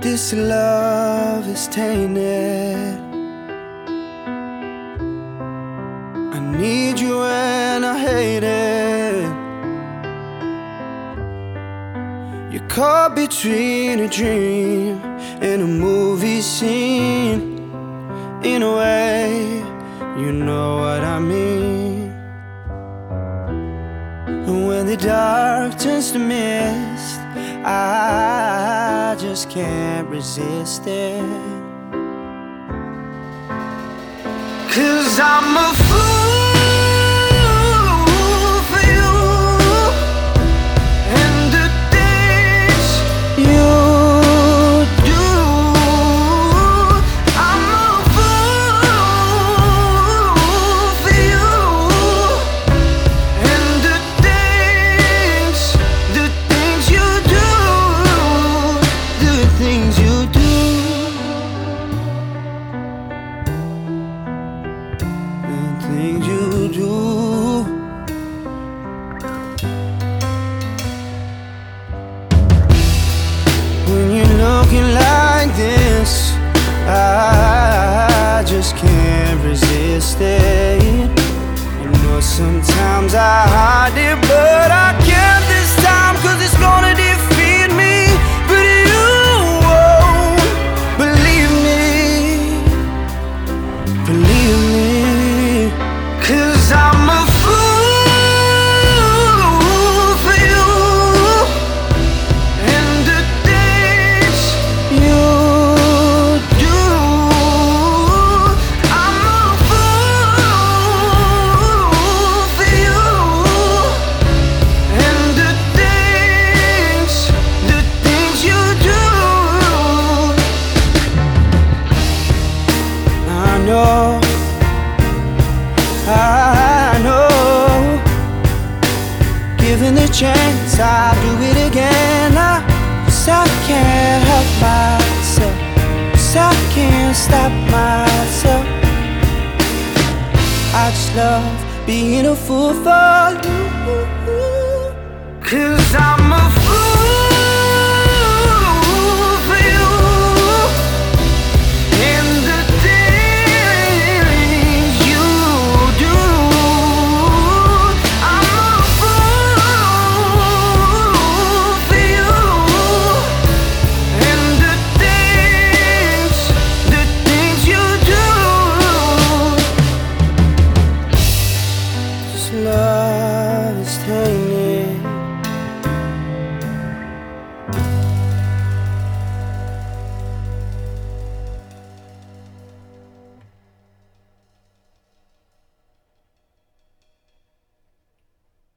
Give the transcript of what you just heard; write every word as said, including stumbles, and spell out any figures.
This love is tainted. I need you and I hate it. You're caught between a dream and a movie scene. In a way, you know what I mean. And when the dark turns to mist, I just can't resist it. 'Cause I'm a fool for you and the things you do. I'm a fool for you and the things, the things you do, the things you do. Things you do. When you're looking like this, I just can't resist it. You know sometimes I hide it, but I can't this time, 'cause it's gonna defeat me. But you won't believe me, believe me. 'Cause I'm a fool for you and the things you do. I'm a fool for you and the things, the things you do. I know, I know, given the chance, I'll do it again. I, 'cause I can't help myself, 'cause I can't stop myself. I just love being a fool for you. 'Cause I'm a fool for you and the things you do. I'm a fool for you and the things, the things you do. This love is tainted.